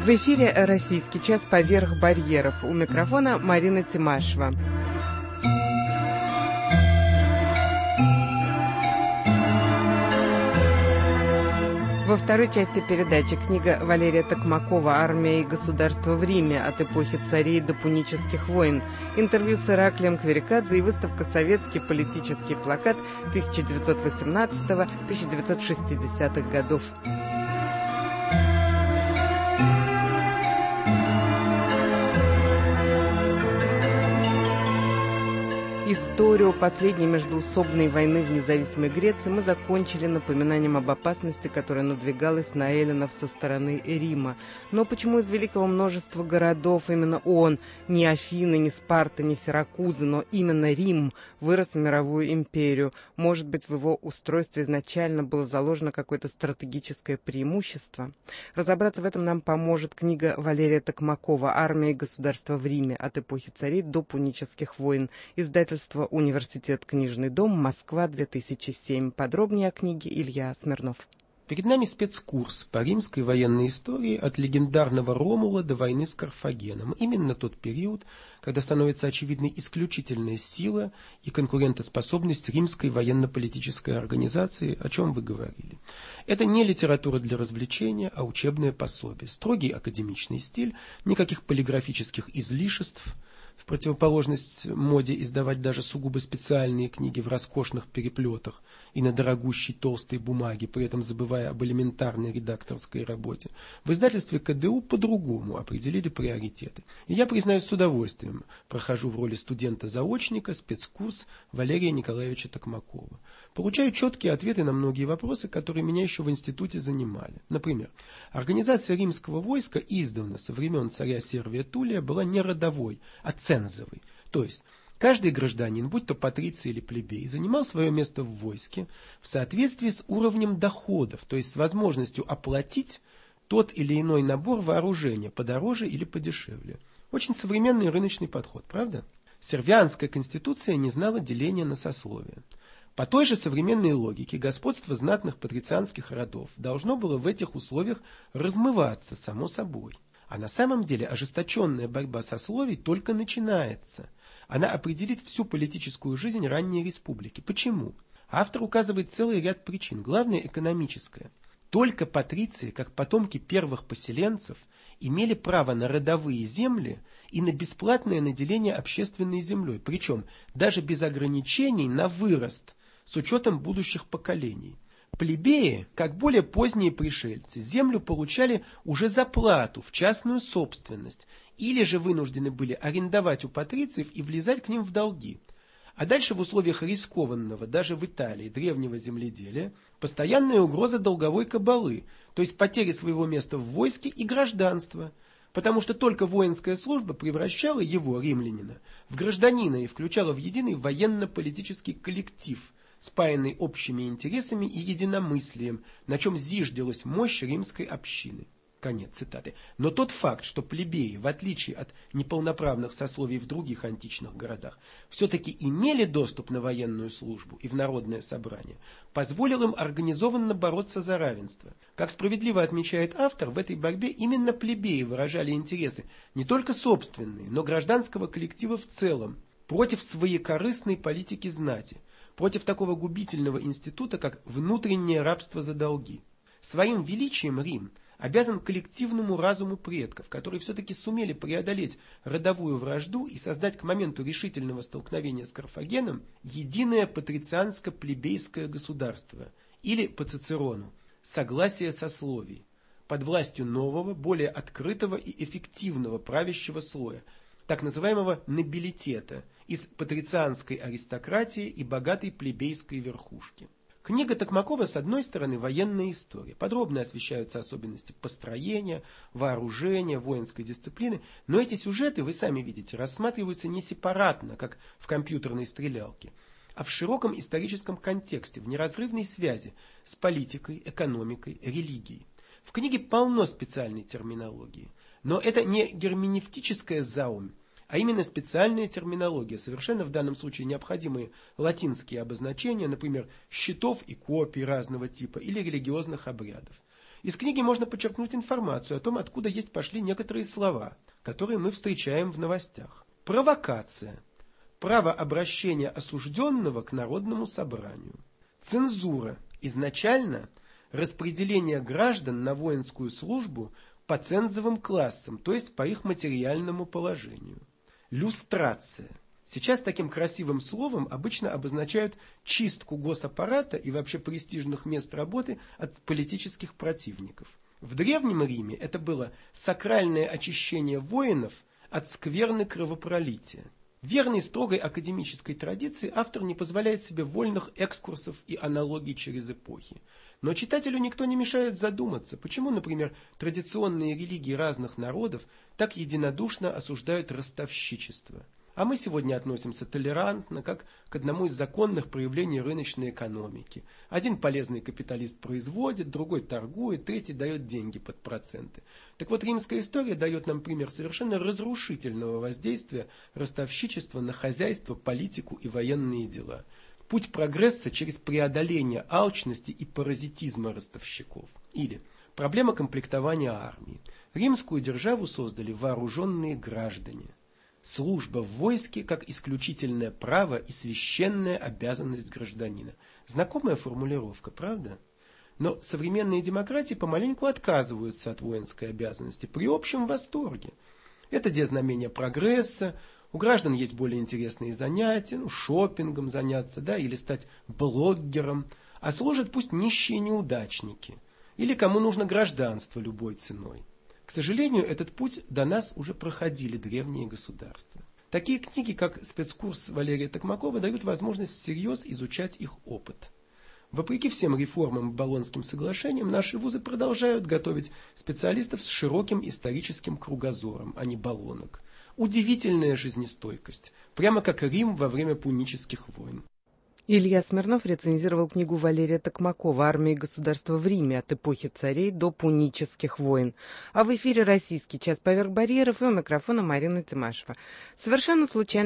В эфире «Российский час. Поверх барьеров». У микрофона Марина Тимашева. Во второй части передачи книга Валерия Токмакова «Армия и государство в Риме. От эпохи царей до пунических войн». Интервью с Ираклием Кверикадзе и выставка «Советский политический плакат 1918-1960-х годов». Историю последней междоусобной войны в независимой Греции мы закончили напоминанием об опасности, которая надвигалась на эллинов со стороны Рима. Но почему из великого множества городов именно он, не Афины, не Спарта, не Сиракузы, но именно Рим вырос в мировую империю? Может быть, в его устройстве изначально было заложено какое-то стратегическое преимущество? Разобраться в этом нам поможет книга Валерия Токмакова «Армия и государство в Риме. От эпохи царей до пунических войн». Издательство «Университет. Книжный дом. Москва. 2007». Подробнее о книге Илья Смирнов. Перед нами спецкурс по римской военной истории от легендарного Ромула до войны с Карфагеном. Именно тот период, когда становится очевидной исключительная сила и конкурентоспособность римской военно-политической организации, о чем вы говорили. Это не литература для развлечения, а учебное пособие. Строгий академичный стиль, никаких полиграфических излишеств, в противоположность моде издавать даже сугубо специальные книги в роскошных переплетах и на дорогущей толстой бумаге, при этом забывая об элементарной редакторской работе. В издательстве КДУ по-другому определили приоритеты. И я, признаюсь, с удовольствием прохожу в роли студента-заочника спецкурс Валерия Николаевича Токмакова. Получаю четкие ответы на многие вопросы, которые меня еще в институте занимали. Например, организация римского войска издавна со времен царя Сервия Тулия была не родовой, а цензовый. То есть каждый гражданин, будь то патриций или плебей, занимал свое место в войске в соответствии с уровнем доходов, то есть с возможностью оплатить тот или иной набор вооружения подороже или подешевле. Очень современный рыночный подход, правда? Сервианская конституция не знала деления на сословия. По той же современной логике господство знатных патрицианских родов должно было в этих условиях размываться само собой. А на самом деле ожесточенная борьба сословий только начинается. Она определит всю политическую жизнь ранней республики. Почему? Автор указывает целый ряд причин. Главное – экономическое. Только патриции, как потомки первых поселенцев, имели право на родовые земли и на бесплатное наделение общественной землей, причем даже без ограничений на вырост, с учетом будущих поколений. Плебеи, как более поздние пришельцы, землю получали уже за плату в частную собственность, или же вынуждены были арендовать у патрициев и влезать к ним в долги. А дальше в условиях рискованного, даже в Италии, древнего земледелия, постоянная угроза долговой кабалы, то есть потери своего места в войске и гражданства, потому что только воинская служба превращала его, римлянина, в гражданина и включала в единый военно-политический коллектив, спаянный общими интересами и единомыслием, на чем зиждилась мощь римской общины. Конец цитаты. Но тот факт, что плебеи, в отличие от неполноправных сословий в других античных городах, все-таки имели доступ на военную службу и в народное собрание, позволил им организованно бороться за равенство. Как справедливо отмечает автор, в этой борьбе именно плебеи выражали интересы не только собственные, но гражданского коллектива в целом, против своекорыстной политики знати, против такого губительного института, как внутреннее рабство за долги. Своим величием Рим обязан коллективному разуму предков, которые все-таки сумели преодолеть родовую вражду и создать к моменту решительного столкновения с Карфагеном единое патрицианско-плебейское государство, или, по Цицерону, согласие сословий, под властью нового, более открытого и эффективного правящего слоя, так называемого нобилитета, из патрицианской аристократии и богатой плебейской верхушки. Книга Токмакова, с одной стороны, военная история. Подробно освещаются особенности построения, вооружения, воинской дисциплины, но эти сюжеты, вы сами видите, рассматриваются не сепаратно, как в компьютерной стрелялке, а в широком историческом контексте, в неразрывной связи с политикой, экономикой, религией. В книге полно специальной терминологии, но это не герменевтическая заумь, а именно специальная терминология, совершенно в данном случае необходимые латинские обозначения, например, щитов и копий разного типа или религиозных обрядов. Из книги можно подчеркнуть информацию о том, откуда пошли некоторые слова, которые мы встречаем в новостях. Провокация. Право обращения осужденного к народному собранию. Цензура. Изначально распределение граждан на воинскую службу по цензовым классам, то есть по их материальному положению. Люстрация. Сейчас таким красивым словом обычно обозначают чистку госаппарата и вообще престижных мест работы от политических противников. В Древнем Риме это было сакральное очищение воинов от скверны кровопролития. Верный строгой академической традиции автор не позволяет себе вольных экскурсов и аналогий через эпохи. Но читателю никто не мешает задуматься, почему, например, традиционные религии разных народов так единодушно осуждают ростовщичество. А мы сегодня относимся толерантно, как к одному из законных проявлений рыночной экономики. Один полезный капиталист производит, другой торгует, третий дает деньги под проценты. Так вот, римская история дает нам пример совершенно разрушительного воздействия ростовщичества на хозяйство, политику и военные дела. Путь прогресса через преодоление алчности и паразитизма ростовщиков. Или проблема комплектования армии. Римскую державу создали вооруженные граждане. Служба в войске как исключительное право и священная обязанность гражданина. Знакомая формулировка, правда? Но современные демократии помаленьку отказываются от воинской обязанности при общем восторге. Это знамение прогресса, у граждан есть более интересные занятия, шопингом заняться, или стать блогером, а служат пусть нищие неудачники, или кому нужно гражданство любой ценой. К сожалению, этот путь до нас уже проходили древние государства. Такие книги, как «Спецкурс» Валерия Токмакова, дают возможность всерьез изучать их опыт. Вопреки всем реформам и Болонским соглашениям, наши вузы продолжают готовить специалистов с широким историческим кругозором, а не баллонок. Удивительная жизнестойкость, прямо как Рим во время пунических войн. Илья Смирнов рецензировал книгу Валерия Токмакова «Армия и государство в Риме. От эпохи царей до пунических войн». А в эфире «Российский час поверх барьеров», и у микрофона Марина Тимашева. Совершенно случайно